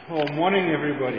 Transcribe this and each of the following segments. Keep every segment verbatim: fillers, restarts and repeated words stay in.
Well, morning everybody.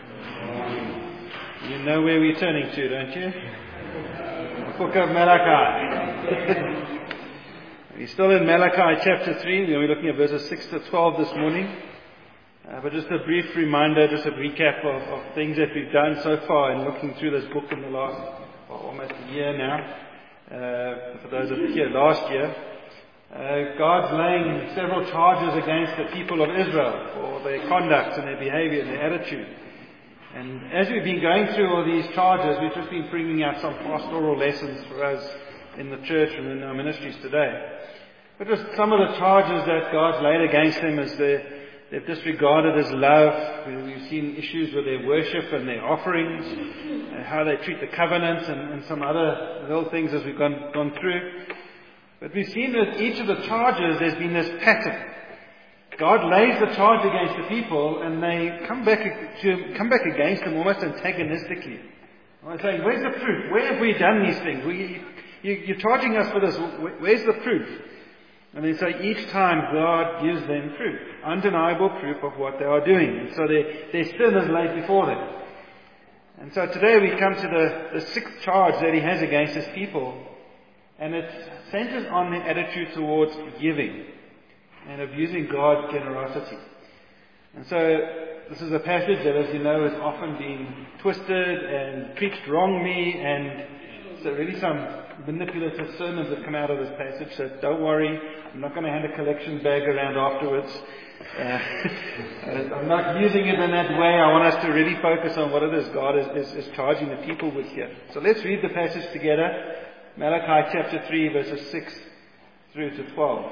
You know where we're turning to, don't you? The book of Malachi. We're still in Malachi chapter three. We're looking at verses six to twelve this morning. Uh, but just a brief reminder, just a recap of, of things that we've done so far in looking through this book in the last, well, almost a year now. Uh, for those that were here last year. Uh, God's laying several charges against the people of Israel for their conduct and their behavior and their attitude. And as we've been going through all these charges, we've just been bringing out some pastoral lessons for us in the church and in our ministries today. But just some of the charges that God's laid against them is the, they've disregarded His love. We've seen issues with their worship and their offerings, and how they treat the covenant and, and some other little things as we've gone, gone through. But we've seen that each of the charges there's been this pattern. God lays the charge against the people and they come back to, come back against them almost antagonistically. I'm saying, where's the proof? Where have we done these things? We, you, you're charging us for this. Where's the proof? And then so each time God gives them proof. Undeniable proof of what they are doing. And so their, their sin is laid before them. And so today we come to the, the sixth charge that He has against His people. And it centers on the attitude towards giving and abusing God's generosity. And so this is a passage that, as you know, has often been twisted and preached wrongly, and so really some manipulative sermons that come out of this passage. So don't worry, I'm not going to hand a collection bag around afterwards. Uh, I'm not using it in that way. I want us to really focus on what it is God is, is, is charging the people with here. So let's read the passage together. Malachi chapter three, verses six through to twelve.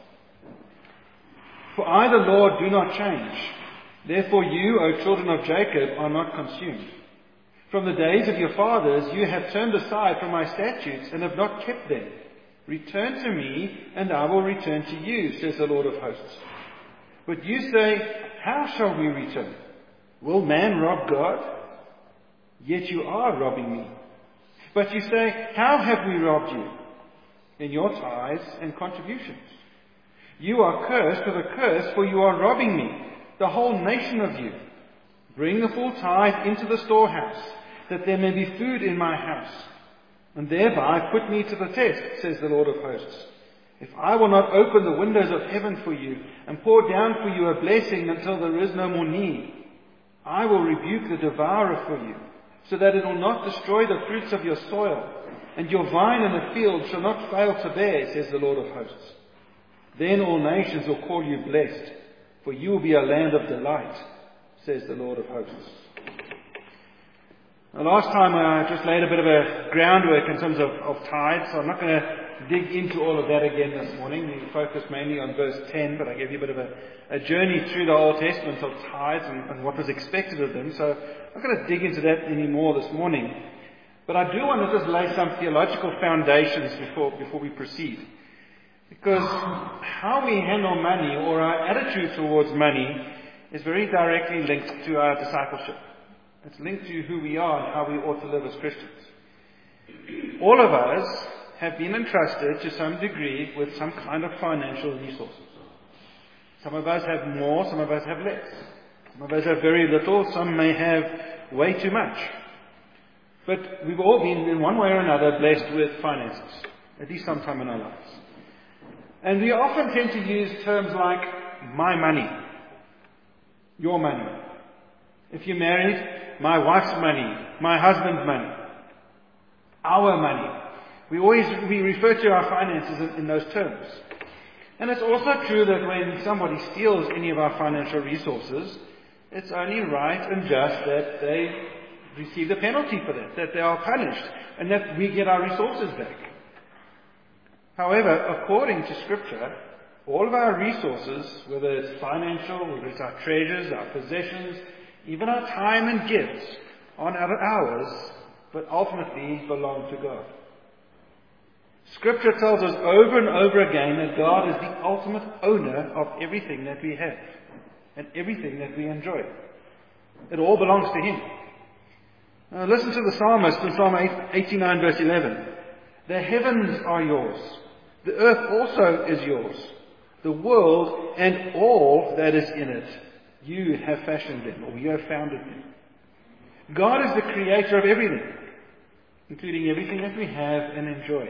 For I, the Lord, do not change. Therefore you, O children of Jacob, are not consumed. From the days of your fathers you have turned aside from my statutes and have not kept them. Return to me, and I will return to you, says the Lord of hosts. But you say, how shall we return? Will man rob God? Yet you are robbing me. But you say, how have we robbed you? In your tithes and contributions. You are cursed with a curse, for you are robbing me, the whole nation of you. Bring the full tithe into the storehouse, that there may be food in my house. And thereby put me to the test, says the Lord of hosts. If I will not open the windows of heaven for you, and pour down for you a blessing until there is no more need, I will rebuke the devourer for you, so that it will not destroy the fruits of your soil, and your vine in the field shall not fail to bear, says the Lord of hosts. Then all nations will call you blessed, for you will be a land of delight, says the Lord of hosts. The last time I just laid a bit of a groundwork in terms of, of tithes, so I'm not going to dig into all of that again this morning. We focused mainly on verse ten, but I gave you a bit of a, a journey through the Old Testament of tithes and, and what was expected of them, so I'm not going to dig into that anymore this morning. But I do want to just lay some theological foundations before, before we proceed. Because how we handle money, or our attitude towards money, is very directly linked to our discipleship. It's linked to who we are and how we ought to live as Christians. All of us have been entrusted to some degree with some kind of financial resources. Some of us have more, some of us have less. Some of us have very little, some may have way too much. But we've all been, in one way or another, blessed with finances, at least sometime in our lives. And we often tend to use terms like, my money, your money. If you're married, my wife's money, my husband's money, our money. We always we refer to our finances in, in those terms. And it's also true that when somebody steals any of our financial resources, it's only right and just that they receive the penalty for that, that they are punished, and that we get our resources back. However, according to Scripture, all of our resources, whether it's financial, whether it's our treasures, our possessions, even our time and gifts, are not ours, but ultimately belong to God. Scripture tells us over and over again that God is the ultimate owner of everything that we have and everything that we enjoy. It all belongs to Him. Now listen to the psalmist in Psalm eighty-nine verse eleven. The heavens are yours. The earth also is yours. The world and all that is in it. You have fashioned them, or you have founded them. God is the creator of everything, including everything that we have and enjoy.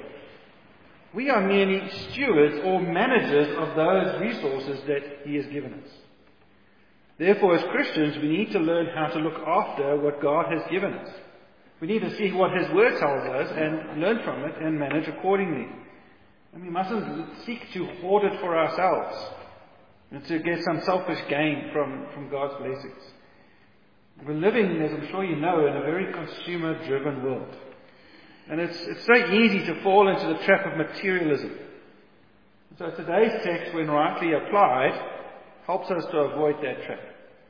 We are merely stewards or managers of those resources that He has given us. Therefore, as Christians, we need to learn how to look after what God has given us. We need to see what His Word tells us and learn from it and manage accordingly. And we mustn't seek to hoard it for ourselves and to get some selfish gain from, from God's blessings. We're living, as I'm sure you know, in a very consumer-driven world. And it's, it's so easy to fall into the trap of materialism. So today's text, when rightly applied, helps us to avoid that trap.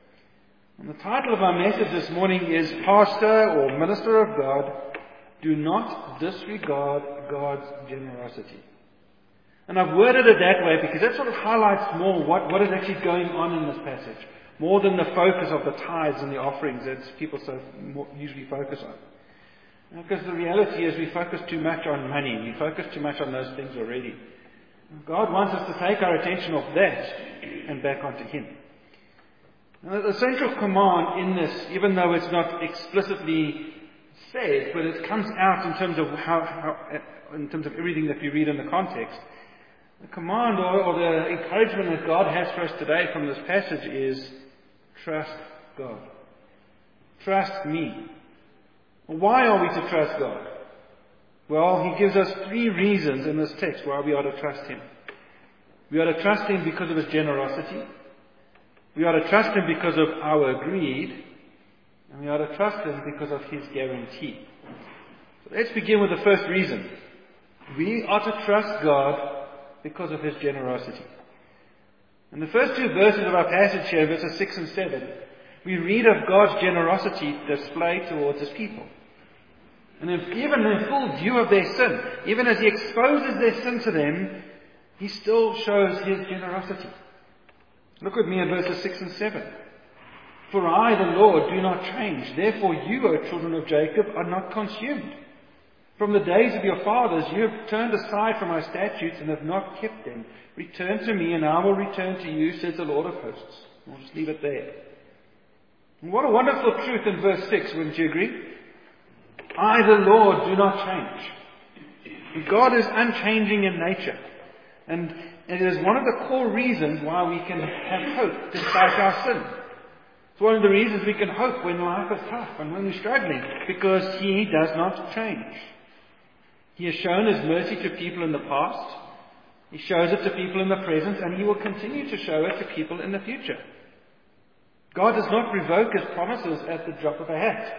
And the title of our message this morning is Pastor or Minister of God, Do Not Disregard God's Generosity. And I've worded it that way because that sort of highlights more what, what is actually going on in this passage, more than the focus of the tithes and the offerings that people so more usually focus on. Because the reality is we focus too much on money, we focus too much on those things already. God wants us to take our attention off that and back onto Him. Now, the central command in this, even though it's not explicitly said, but it comes out in terms of how, how in terms of everything that we read in the context. The command or, or the encouragement that God has for us today from this passage is trust God. Trust me. Why are we to trust God? Well, He gives us three reasons in this text why we are to trust Him. We are to trust Him because of His generosity. We are to trust Him because of our greed. And we are to trust Him because of His guarantee. So let's begin with the first reason. We are to trust God because of His generosity. In the first two verses of our passage here, verses six and seven, we read of God's generosity displayed towards His people. And if, even in full view of their sin, even as He exposes their sin to them, He still shows His generosity. Look with me at verses six and seven. For I, the Lord, do not change. Therefore you, O children of Jacob, are not consumed. From the days of your fathers you have turned aside from my statutes and have not kept them. Return to me and I will return to you, says the Lord of hosts. We'll just leave it there. And what a wonderful truth in verse six, wouldn't you agree? I, the Lord, do not change. God is unchanging in nature. And it is one of the core reasons why we can have hope despite our sin. It's one of the reasons we can hope when life is tough and when we're struggling, because He does not change. He has shown His mercy to people in the past. He shows it to people in the present, and He will continue to show it to people in the future. God does not revoke His promises at the drop of a hat.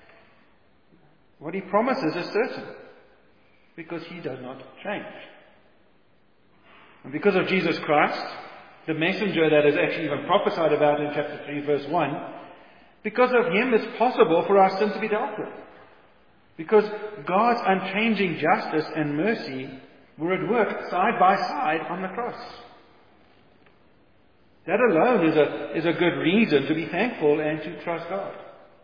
What He promises is certain, because He does not change. And because of Jesus Christ, the messenger that is actually even prophesied about in chapter three, verse one, because of Him it's possible for our sin to be dealt with. Because God's unchanging justice and mercy were at work side by side on the cross. That alone is a, is a good reason to be thankful and to trust God.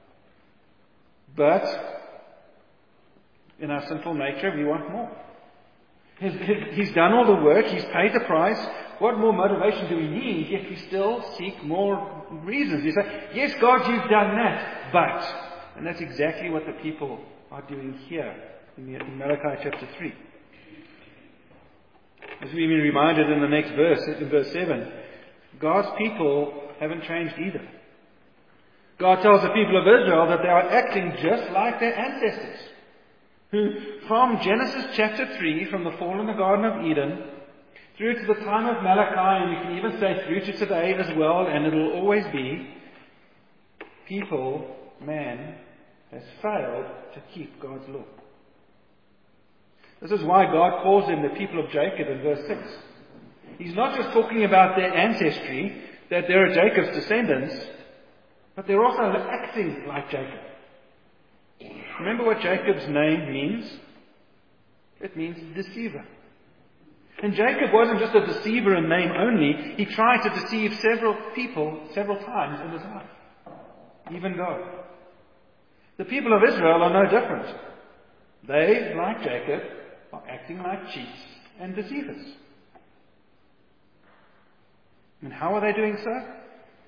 But in our sinful nature, we want more. He's, he's done all the work. He's paid the price. What more motivation do we need? Yet we still seek more reasons. You say, yes, God, you've done that. But, and that's exactly what the people are doing here in Malachi chapter three. As we've been reminded in the next verse, in verse seven, God's people haven't changed either. God tells the people of Israel that they are acting just like their ancestors, who from Genesis chapter three, from the fall in the Garden of Eden, through to the time of Malachi, and we can even say through to today as well, and it will always be, people, man, has failed to keep God's law. This is why God calls them the people of Jacob in verse six. He's not just talking about their ancestry, that they're Jacob's descendants, but they're also acting like Jacob. Remember what Jacob's name means? It means deceiver. And Jacob wasn't just a deceiver in name only. He tried to deceive several people several times in his life. Even God. The people of Israel are no different. They, like Jacob, are acting like cheats and deceivers. And how are they doing so?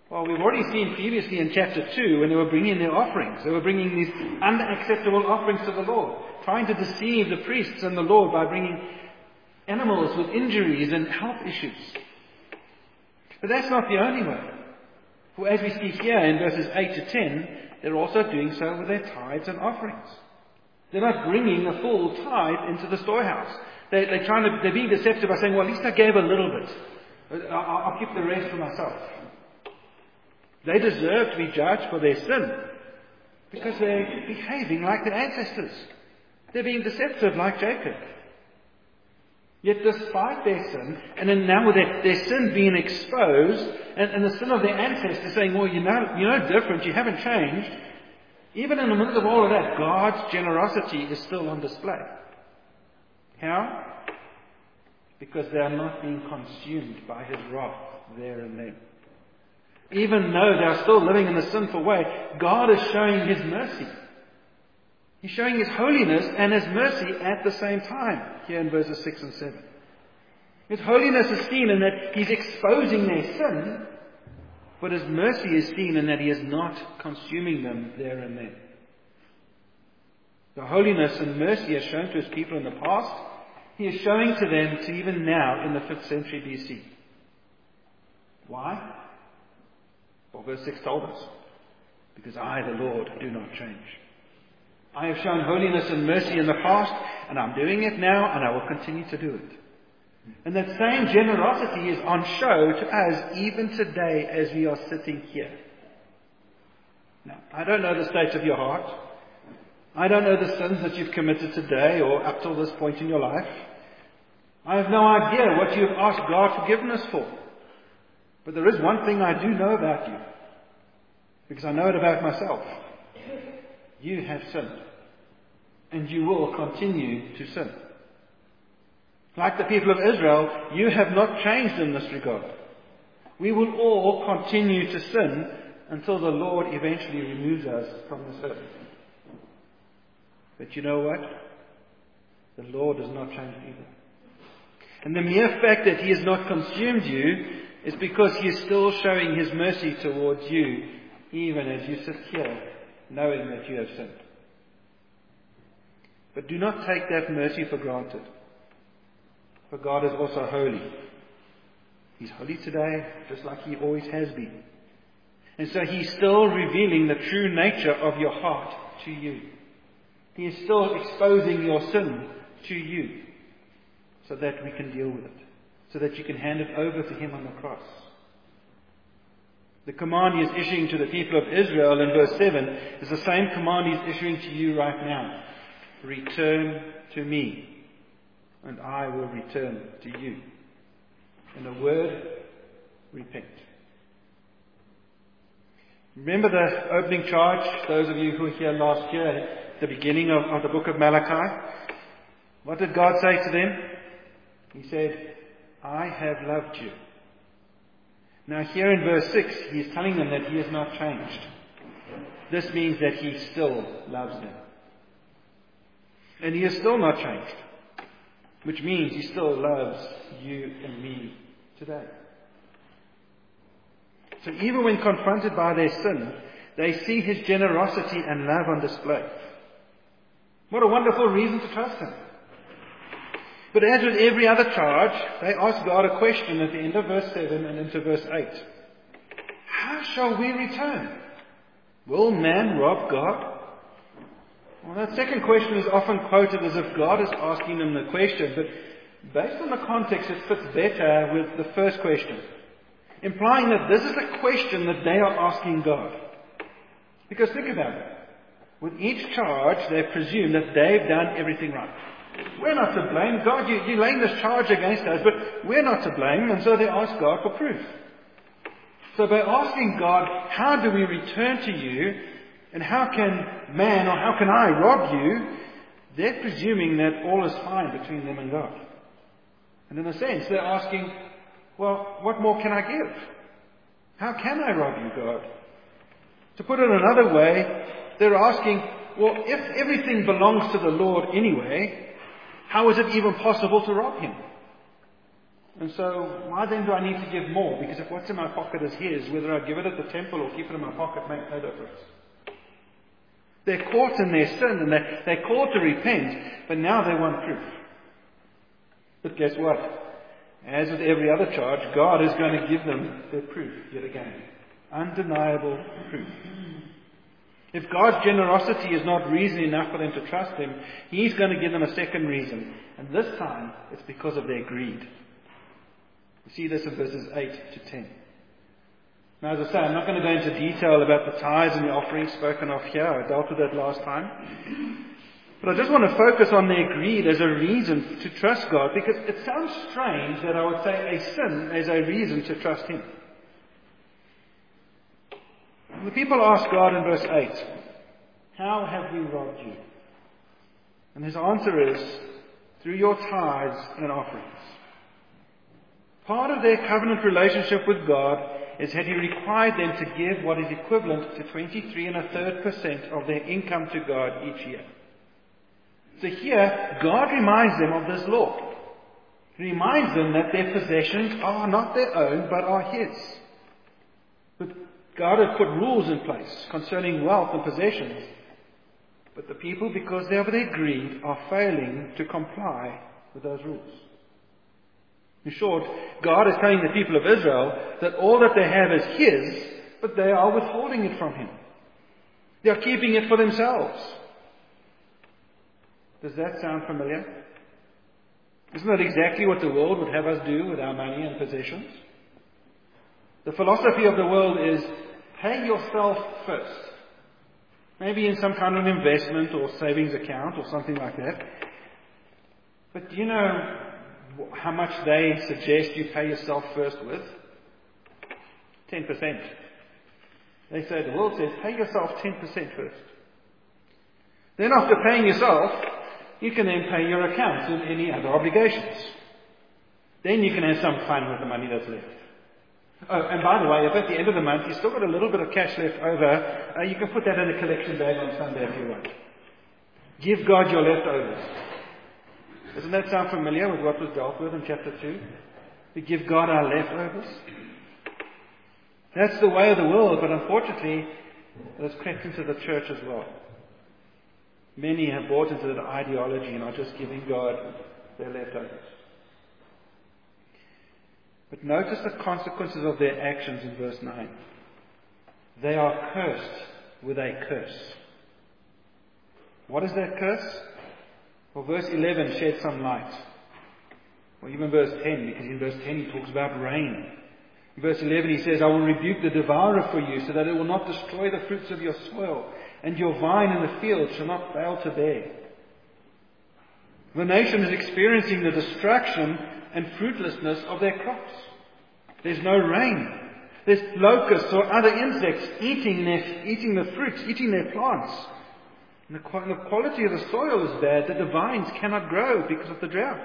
Well, we've already seen previously in chapter two when they were bringing their offerings. They were bringing these unacceptable offerings to the Lord, trying to deceive the priests and the Lord by bringing animals with injuries and health issues. But that's not the only way. For as we see here in verses eight to ten, they're also doing so with their tithes and offerings. They're not bringing a full tithe into the storehouse. They, they're trying to, they're being deceptive by saying, well, at least I gave a little bit. I'll, I'll keep the rest for myself. They deserve to be judged for their sin because they're behaving like their ancestors. They're being deceptive like Jacob. Yet despite their sin, and then now with their, their sin being exposed, and, and the sin of their ancestors saying, well, you're no, you're no different, you haven't changed, even in the midst of all of that, God's generosity is still on display. How? Because they are not being consumed by His wrath there and then. Even though they are still living in a sinful way, God is showing His mercy. He's showing His holiness and His mercy at the same time, here in verses six and seven. His holiness is seen in that He's exposing their sin, but His mercy is seen in that He is not consuming them there and then. The holiness and mercy He has shown to His people in the past, He is showing to them to even now in the fifth century B C. Why? Well, verse six told us, because I, the Lord, do not change. I have shown holiness and mercy in the past, and I'm doing it now, and I will continue to do it. And that same generosity is on show to us even today as we are sitting here. Now, I don't know the state of your heart. I don't know the sins that you've committed today or up till this point in your life. I have no idea what you've asked God forgiveness for. But there is one thing I do know about you, because I know it about myself. You have sinned, and you will continue to sin. Like the people of Israel, you have not changed in this regard. We will all continue to sin until the Lord eventually removes us from this earth. But you know what? The Lord does not change either. And the mere fact that He has not consumed you is because He is still showing His mercy towards you, even as you sit here, knowing that you have sinned. But do not take that mercy for granted. For God is also holy. He's holy today, just like He always has been. And so He's still revealing the true nature of your heart to you. He is still exposing your sin to you, so that we can deal with it. So that you can hand it over to Him on the cross. The command He is issuing to the people of Israel in verse seven is the same command He's issuing to you right now. Return to me, and I will return to you. In a word, repent. Remember the opening charge, those of you who were here last year, at the beginning of, of the book of Malachi? What did God say to them? He said, I have loved you. Now here in verse six, He is telling them that He has not changed. This means that He still loves them. And He has still not changed. Which means He still loves you and me today. So even when confronted by their sin, they see His generosity and love on display. What a wonderful reason to trust Him. But as with every other charge, they ask God a question at the end of verse seven and into verse eight. How shall we return? Will man rob God? Well, that second question is often quoted as if God is asking them the question, but based on the context, it fits better with the first question, implying that this is a question that they are asking God. Because think about it. With each charge, they presume that they've done everything right. We're not to blame. God, you, you're laying this charge against us, but we're not to blame. And so they ask God for proof. So by asking God, how do we return to you? And how can man or how can I rob you? They're presuming that all is fine between them and God. And in a sense, they're asking, well, what more can I give? How can I rob you, God? To put it another way, they're asking, well, if everything belongs to the Lord anyway, how is it even possible to rob Him? And so, why then do I need to give more? Because if what's in my pocket is His, whether I give it at the temple or keep it in my pocket makes no difference. They're caught in their sin and they're, they're called to repent, but now they want proof. But guess what? As with every other charge, God is going to give them their proof yet again. Undeniable proof. If God's generosity is not reason enough for them to trust Him, He's going to give them a second reason. And this time, it's because of their greed. You see this in verses eight to ten. Now, as I say, I'm not going to go into detail about the tithes and the offerings spoken of here. I dealt with that last time. But I just want to focus on their greed as a reason to trust God, because it sounds strange that I would say a sin as a reason to trust Him. The people ask God in verse eight, how have we robbed you? And His answer is, through your tithes and offerings. Part of their covenant relationship with God is that He required them to give what is equivalent to twenty-three and a third percent of their income to God each year. So here, God reminds them of this law. He reminds them that their possessions are not their own, but are His. But God has put rules in place concerning wealth and possessions. But the people, because they of their greed, are failing to comply with those rules. In short, God is telling the people of Israel that all that they have is His, but they are withholding it from Him. They are keeping it for themselves. Does that sound familiar? Isn't that exactly what the world would have us do with our money and possessions? The philosophy of the world is pay yourself first. Maybe in some kind of investment or savings account or something like that. But do you know how much they suggest you pay yourself first with? ten percent. They say, the world says, pay yourself ten percent first. Then after paying yourself, you can then pay your accounts and any other obligations. Then you can have some fun with the money that's left. Oh, and by the way, if at the end of the month you've still got a little bit of cash left over, uh, you can put that in a collection bag on Sunday if you want. Give God your leftovers. Doesn't that sound familiar with what was dealt with in chapter two? We give God our leftovers. That's the way of the world, but unfortunately, it has crept into the church as well. Many have bought into that ideology and are just giving God their leftovers. But notice the consequences of their actions in verse nine. They are cursed with a curse. What is that curse? Well, verse eleven sheds some light. Or even verse ten, because in verse ten he talks about rain. In verse eleven he says, I will rebuke the devourer for you, so that it will not destroy the fruits of your soil, and your vine in the field shall not fail to bear. The nation is experiencing the destruction and fruitlessness of their crops. There's no rain. There's locusts or other insects eating their, eating the fruits, eating their plants. And the quality of the soil is bad, that the vines cannot grow because of the drought.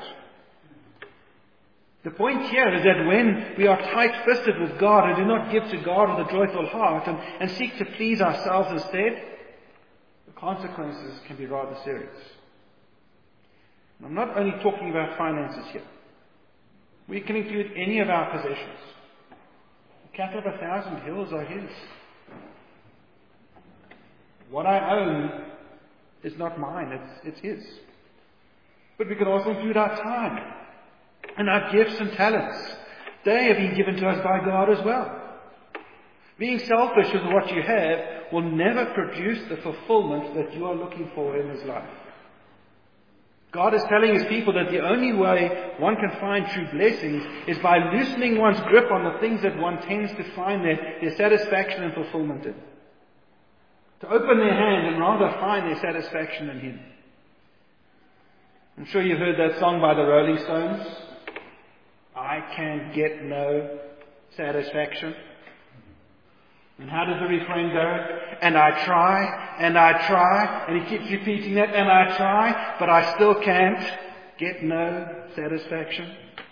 The point here is that when we are tight-fisted with God and do not give to God with a joyful heart and, and seek to please ourselves instead, the consequences can be rather serious. And I'm not only talking about finances here. We can include any of our possessions. The cattle of a thousand hills are His. What I own is not mine, it's, it's His. But we can also include our time and our gifts and talents. They have been given to us by God as well. Being selfish with what you have will never produce the fulfillment that you are looking for in this life. God is telling His people that the only way one can find true blessings is by loosening one's grip on the things that one tends to find their, their satisfaction and fulfillment in. To open their hand and rather find their satisfaction in Him. I'm sure you've heard that song by the Rolling Stones. I can get no satisfaction. And how does the refrain go? And I try, and I try, and he keeps repeating that, and I try, but I still can't get no satisfaction.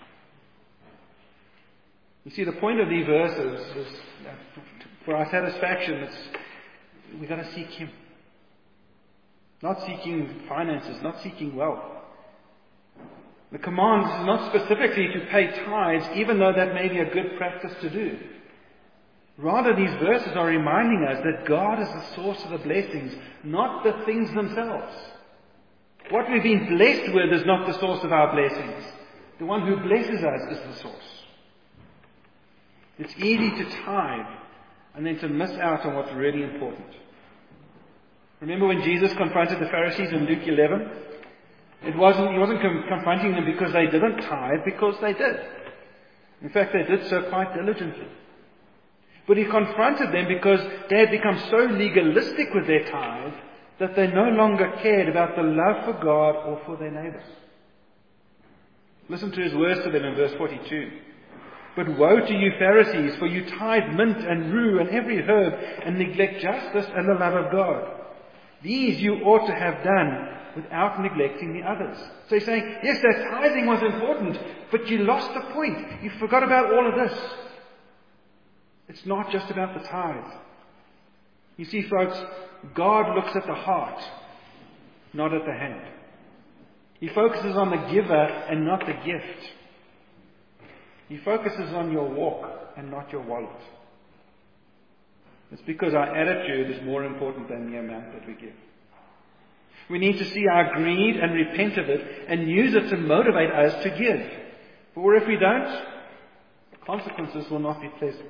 You see, the point of these verses is for our satisfaction, it's we've got to seek Him. Not seeking finances, not seeking wealth. The command is not specifically to pay tithes, even though that may be a good practice to do. Rather, these verses are reminding us that God is the source of the blessings, not the things themselves. What we've been blessed with is not the source of our blessings. The one who blesses us is the source. It's easy to tithe and then to miss out on what's really important. Remember when Jesus confronted the Pharisees in Luke eleven? It wasn't, he wasn't com- confronting them because they didn't tithe, because they did. In fact, they did so quite diligently. But he confronted them because they had become so legalistic with their tithe that they no longer cared about the love for God or for their neighbours. Listen to his words to them in verse forty-two. But woe to you Pharisees, for you tithe mint and rue and every herb, and neglect justice and the love of God. These you ought to have done without neglecting the others. So he's saying, yes, that tithing was important, but you lost the point. You forgot about all of this. It's not just about the tithe. You see, folks, God looks at the heart, not at the hand. He focuses on the giver and not the gift. He focuses on your walk and not your wallet. It's because our attitude is more important than the amount that we give. We need to see our greed and repent of it and use it to motivate us to give. For if we don't, the consequences will not be pleasant.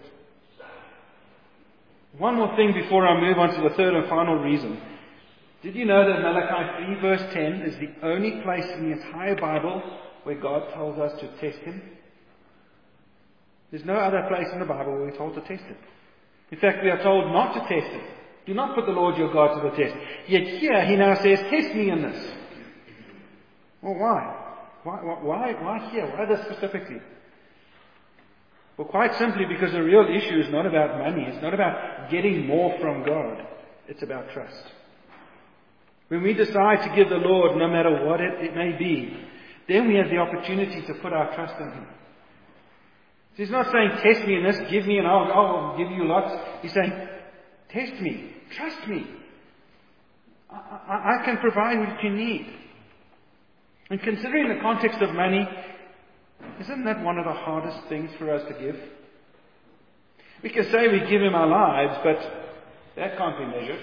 One more thing before I move on to the third and final reason. Did you know that Malachi three verse ten is the only place in the entire Bible where God tells us to test Him? There's no other place in the Bible where we're told to test Him. In fact, we are told not to test Him. Do not put the Lord your God to the test. Yet here He now says, test me in this. Well, why? Why, why, why here? Why this specifically? Well, quite simply because the real issue is not about money. It's not about getting more from God. It's about trust. When we decide to give the Lord, no matter what it, it may be, then we have the opportunity to put our trust in Him. So He's not saying, test me in this, give me and I'll, I'll give you lots. He's saying, test me, trust me. I, I, I can provide what you need. And considering the context of money, isn't that one of the hardest things for us to give? We can say we give Him our lives, but that can't be measured.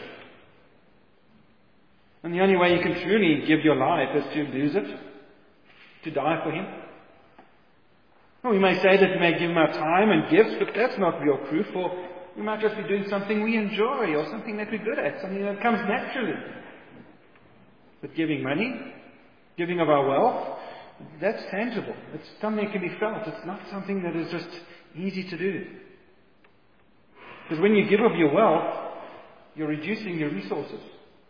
And the only way you can truly give your life is to lose it, to die for Him. Well, we may say that we may give Him our time and gifts, but that's not real proof. Or we might just be doing something we enjoy or something that we're good at, something that comes naturally. But giving money, giving of our wealth, that's tangible. It's something that can be felt. It's not something that is just easy to do. Because when you give of your wealth, you're reducing your resources.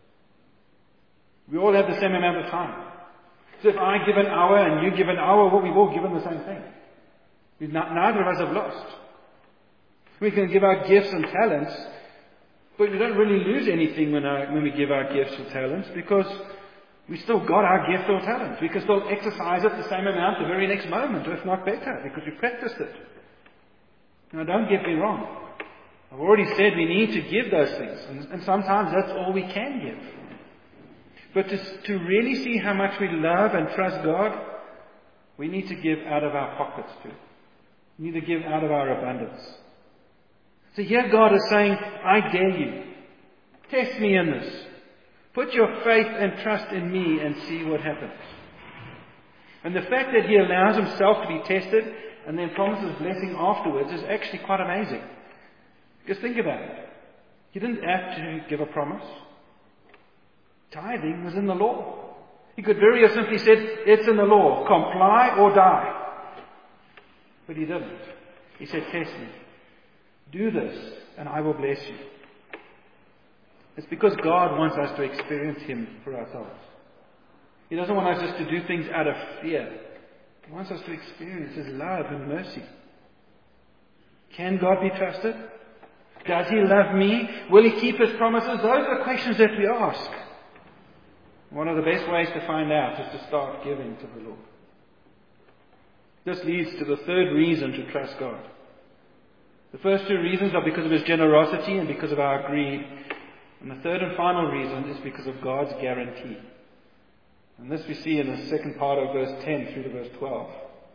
We all have the same amount of time. So if I give an hour and you give an hour, well, we've all given the same thing. We've not, neither of us have lost. We can give our gifts and talents, but we don't really lose anything when, our, when we give our gifts or talents, because we still got our gift or talent. We can still exercise it the same amount the very next moment, if not better, because we practiced it. Now, don't get me wrong. I've already said we need to give those things, and, and sometimes that's all we can give. But to, to really see how much we love and trust God, we need to give out of our pockets too. We need to give out of our abundance. So here God is saying, I dare you. Test me in this. Put your faith and trust in me and see what happens. And the fact that He allows Himself to be tested and then promises blessing afterwards is actually quite amazing. Because think about it. He didn't have to give a promise. Tithing was in the law. He could very simply said, it's in the law. Comply or die. But He didn't. He said, test me. Do this and I will bless you. It's because God wants us to experience Him for ourselves. He doesn't want us just to do things out of fear. He wants us to experience His love and mercy. Can God be trusted? Does He love me? Will He keep His promises? Those are questions that we ask. One of the best ways to find out is to start giving to the Lord. This leads to the third reason to trust God. The first two reasons are because of His generosity and because of our greed. And the third and final reason is because of God's guarantee. And this we see in the second part of verse ten through to verse twelve.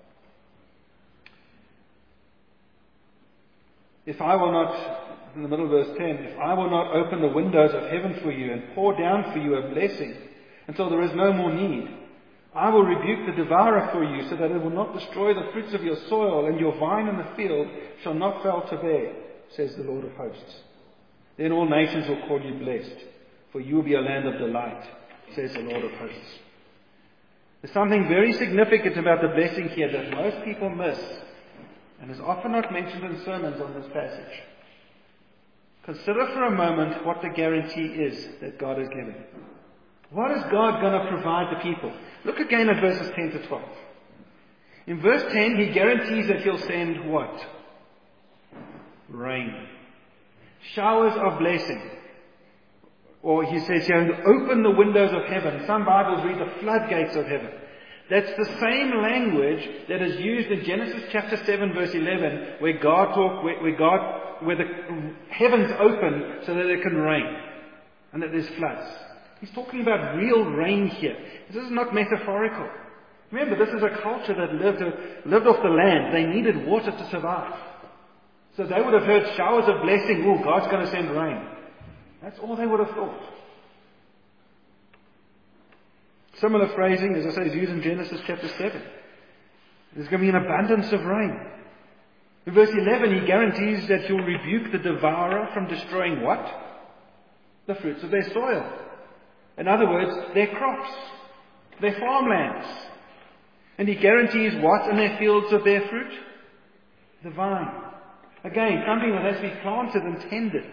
If I will not, in the middle of verse ten, if I will not open the windows of heaven for you and pour down for you a blessing until there is no more need, I will rebuke the devourer for you so that it will not destroy the fruits of your soil, and your vine in the field shall not fail to bear, says the Lord of hosts. Then all nations will call you blessed, for you will be a land of delight, says the Lord of hosts. There's something very significant about the blessing here that most people miss, and is often not mentioned in sermons on this passage. Consider for a moment what the guarantee is that God has given. What is God going to provide the people? Look again at verses ten to twelve. In verse ten, He guarantees that He'll send what? Rain. Showers of blessing. Or He says He'll open the windows of heaven. Some Bibles read the floodgates of heaven. That's the same language that is used in Genesis chapter seven verse eleven, where God talk, where, where God, where the heavens open so that it can rain, and that there's floods. He's talking about real rain here. This is not metaphorical. Remember, this is a culture that lived, lived off the land. They needed water to survive. So they would have heard showers of blessing. Oh, God's going to send rain. That's all they would have thought. Similar phrasing, as I say, is used in Genesis chapter seven. There's going to be an abundance of rain. In verse eleven, He guarantees that He'll rebuke the devourer from destroying what? The fruits of their soil. In other words, their crops, their farmlands. And He guarantees what in their fields of their fruit? The vine. Again, something that has to be planted and tended.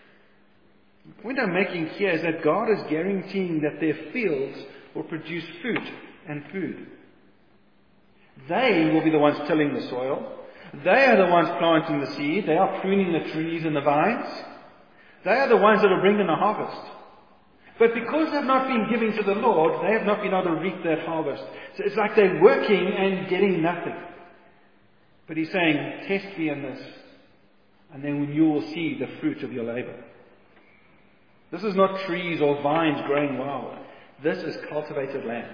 The point I'm making here is that God is guaranteeing that their fields will produce fruit and food. They will be the ones tilling the soil. They are the ones planting the seed. They are pruning the trees and the vines. They are the ones that will bring in the harvest. But because they've not been giving to the Lord, they have not been able to reap that harvest. So it's like they're working and getting nothing. But He's saying, test me in this, and then you will see the fruit of your labor. This is not trees or vines growing wild. This is cultivated land.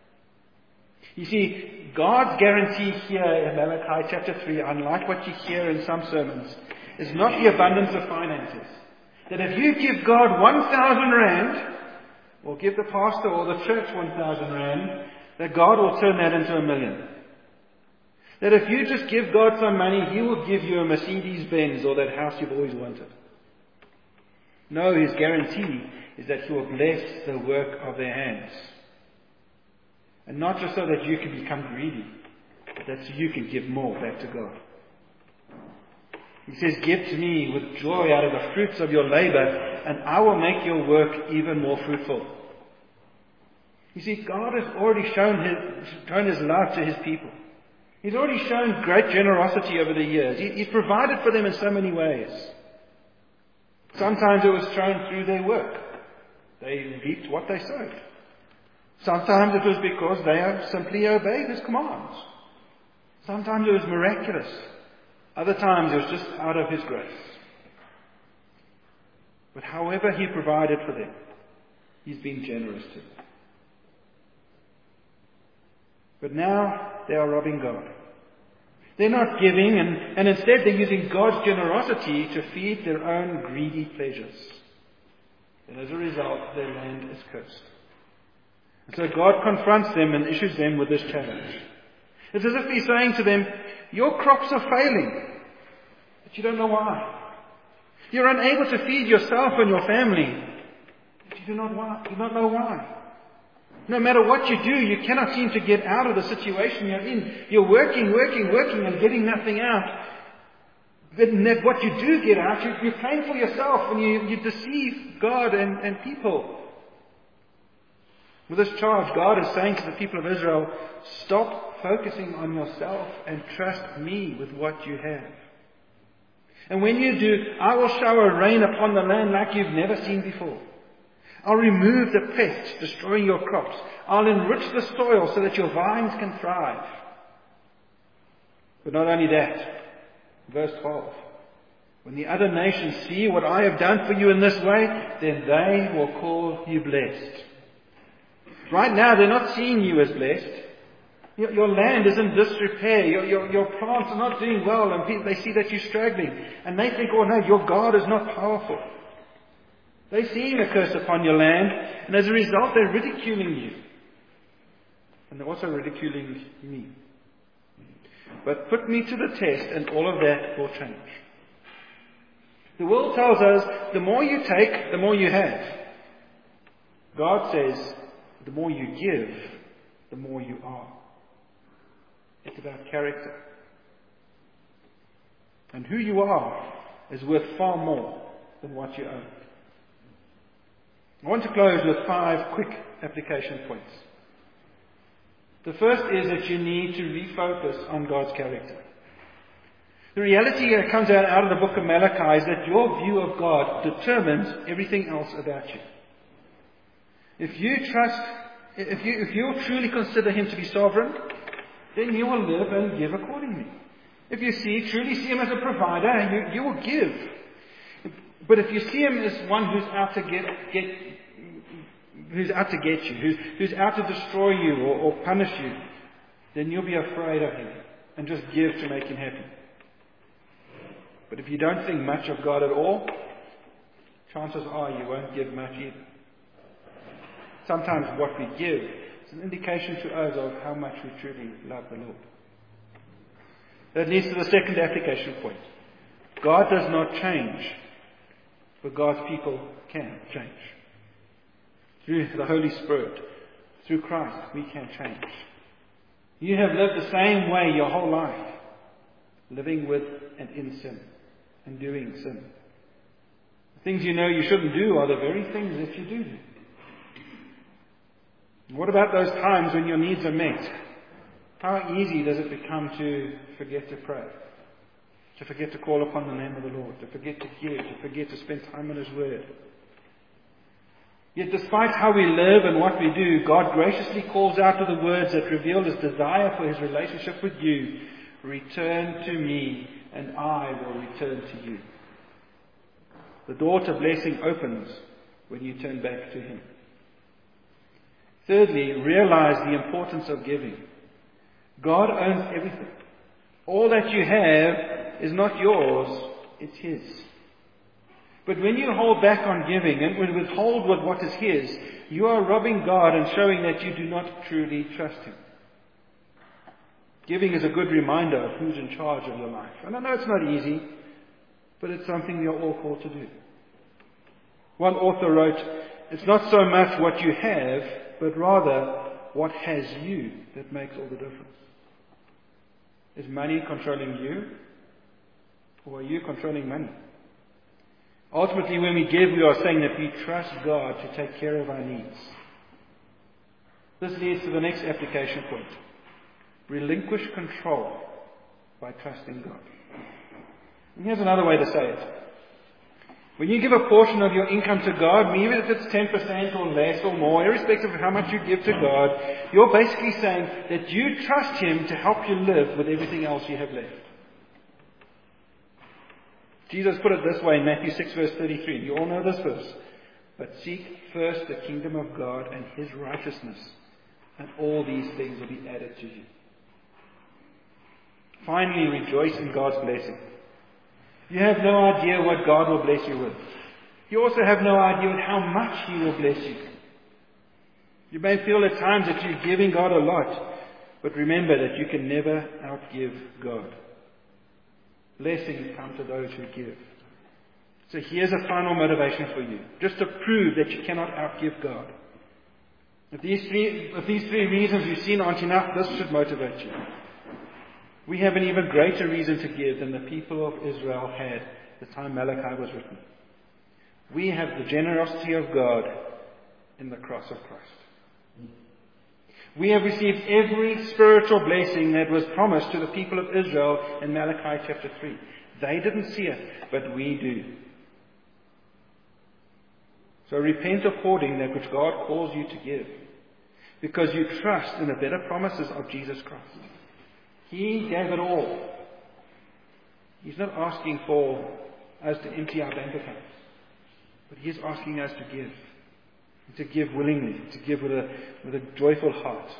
You see, God's guarantee here in Malachi chapter three, unlike what you hear in some sermons, is not the abundance of finances. That if you give God one thousand rand, or give the pastor or the church one thousand rand, that God will turn that into a million. That if you just give God some money, He will give you a Mercedes Benz or that house you've always wanted. No, His guarantee is that He will bless the work of their hands. And not just so that you can become greedy, but that so you can give more back to God. He says, give to me with joy out of the fruits of your labor, and I will make your work even more fruitful. You see, God has already shown His, shown his love to His people. He's already shown great generosity over the years. He, he's provided for them in so many ways. Sometimes it was shown through their work. They reaped what they sowed. Sometimes it was because they simply obeyed His commands. Sometimes it was miraculous. Other times it was just out of His grace. But however He provided for them, He's been generous to them. But now they are robbing God. They're not giving, and, and instead they're using God's generosity to feed their own greedy pleasures. And as a result, their land is cursed. And so God confronts them and issues them with this challenge. It's as if He's saying to them, your crops are failing, but you don't know why. You're unable to feed yourself and your family, but you do not, why, do not know why. No matter what you do, you cannot seem to get out of the situation you're in. You're working, working, working and getting nothing out. But what you do get out, you, you're paying for yourself and you, you deceive God and, and people. With this charge, God is saying to the people of Israel, stop focusing on yourself and trust me with what you have. And when you do, I will shower rain upon the land like you've never seen before. I'll remove the pests destroying your crops. I'll enrich the soil so that your vines can thrive. But not only that, verse twelve. When the other nations see what I have done for you in this way, then they will call you blessed. Right now, they're not seeing you as blessed. Your, your land is in disrepair. Your, your, your plants are not doing well, and people, they see that you're struggling. And they think, oh no, your God is not powerful. They're seeing a curse upon your land, and as a result, they're ridiculing you. And they're also ridiculing me. But put me to the test, and all of that will change. The world tells us, the more you take, the more you have. God says, the more you give, the more you are. It's about character. And who you are is worth far more than what you own. I want to close with five quick application points. The first is that you need to refocus on God's character. The reality that comes out, out of the book of Malachi is that your view of God determines everything else about you. If you trust, if you, if you truly consider Him to be sovereign, then you will live and give accordingly. If you see, truly see Him as a provider, you, you will give. But if you see Him as one who's out to get, get who's out to get you, who's, who's out to destroy you or, or punish you, then you'll be afraid of Him and just give to make Him happy. But if you don't think much of God at all, chances are you won't give much either. Sometimes what we give is an indication to us of how much we truly love the Lord. That leads to the second application point. God does not change, but God's people can change. Through the Holy Spirit, through Christ, we can change. You have lived the same way your whole life, living with and in sin, and doing sin. The things you know you shouldn't do are the very things that you do do. What about those times when your needs are met? How easy does it become to forget to pray? To forget to call upon the name of the Lord? To forget to give? To forget to spend time in His Word? Yet despite how we live and what we do, God graciously calls out to the words that reveal His desire for His relationship with you. Return to me, and I will return to you. The door to blessing opens when you turn back to Him. Thirdly, realize the importance of giving. God owns everything. All that you have is not yours, it's His. But when you hold back on giving and withhold with what is His, you are robbing God and showing that you do not truly trust Him. Giving is a good reminder of who's in charge of your life. And I know it's not easy, but it's something we are all called to do. One author wrote, it's not so much what you have, but rather what has you that makes all the difference. Is money controlling you? Or are you controlling money? Ultimately, when we give, we are saying that we trust God to take care of our needs. This leads to the next application point. Relinquish control by trusting God. And here's another way to say it. When you give a portion of your income to God, even if it's ten percent or less or more, irrespective of how much you give to God, you're basically saying that you trust Him to help you live with everything else you have left. Jesus put it this way in Matthew six verse thirty-three. You all know this verse. But seek first the kingdom of God and His righteousness, and all these things will be added to you. Finally, rejoice in God's blessing. You have no idea what God will bless you with. You also have no idea how much He will bless you. You may feel at times that you're giving God a lot, but remember that you can never outgive God. Blessings come to those who give. So here's a final motivation for you, just to prove that you cannot outgive God. If these three, if these three reasons you've seen aren't enough, this should motivate you. We have an even greater reason to give than the people of Israel had at the time Malachi was written. We have the generosity of God in the cross of Christ. We have received every spiritual blessing that was promised to the people of Israel in Malachi chapter three. They didn't see it, but we do. So repent of hoarding that which God calls you to give, because you trust in the better promises of Jesus Christ. He gave it all. He's not asking for us to empty our bank accounts, but He is asking us to give. to give willingly, to give with a, with a joyful heart.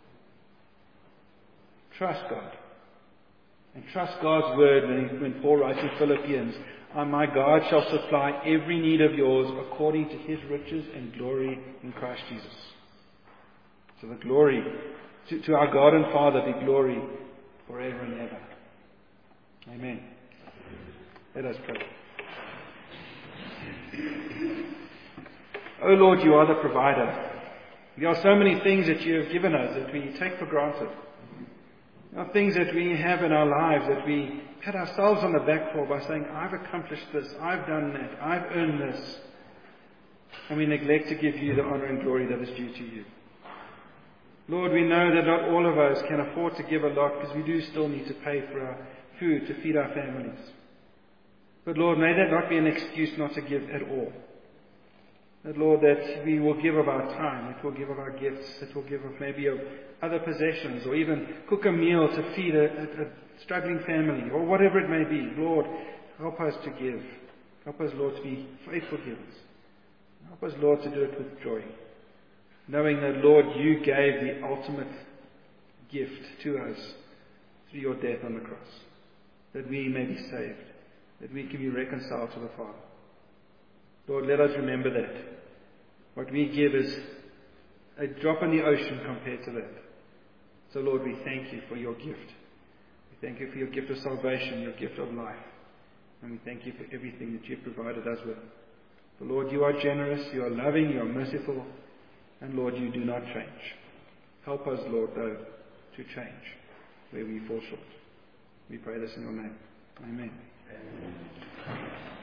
Trust God. And trust God's word when, when Paul writes in Philippians, "And my God shall supply every need of yours according to His riches and glory in Christ Jesus." So the glory, to, to our God and Father be glory forever and ever. Amen. Let us pray. Oh Lord, you are the provider. There are so many things that you have given us that we take for granted. There are things that we have in our lives that we pat ourselves on the back for by saying, "I've accomplished this, I've done that, I've earned this." And we neglect to give you the honor and glory that is due to you. Lord, we know that not all of us can afford to give a lot because we do still need to pay for our food, to feed our families. But Lord, may that not be an excuse not to give at all. That, Lord, that we will give of our time, that we'll give of our gifts, that we'll give of maybe of other possessions, or even cook a meal to feed a, a, a struggling family, or whatever it may be. Lord, help us to give. Help us, Lord, to be faithful givers. Help us, Lord, to do it with joy. Knowing that, Lord, you gave the ultimate gift to us through your death on the cross. That we may be saved. That we can be reconciled to the Father. Lord, let us remember that. What we give is a drop in the ocean compared to that. So, Lord, we thank you for your gift. We thank you for your gift of salvation, your gift of life. And we thank you for everything that you've provided us with. For, Lord, you are generous, you are loving, you are merciful, and, Lord, you do not change. Help us, Lord, though, to change where we fall short. We pray this in your name. Amen. Amen.